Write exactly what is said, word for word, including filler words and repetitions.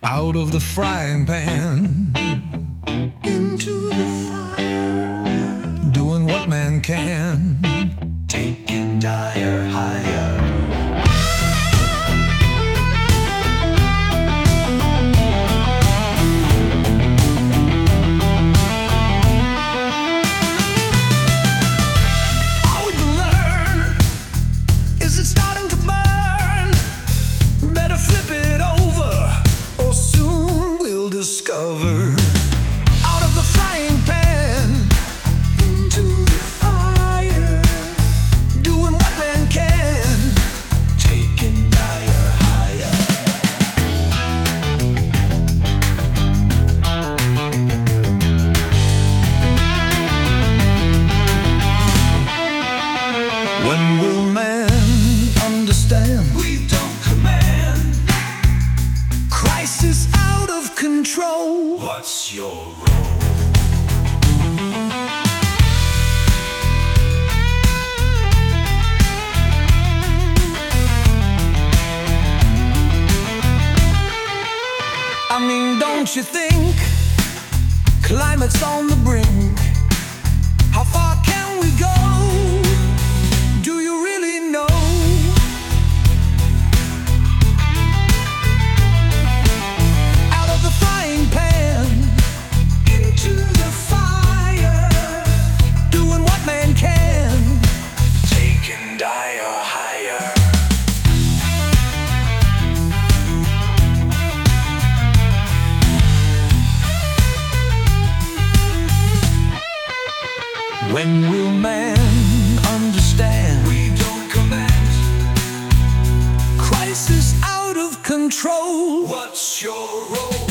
Out of the frying pan into the fire, doing what man can, taking dire higher. All we can learn is it's starting to burn. Better flip it over, or soon we'll discover. Out of the frying pan Into the fire, doing what man can, taking dire higher. when will man understand? We don't command. Crisis out of control. What's your role? I mean, don't you think climate's on the brink? How far can we go? Do you really know? Out of the frying pan Into the fire, doing what man can, taking dire higher. when will man understand? We don't command. Crisis out of control. What's your role?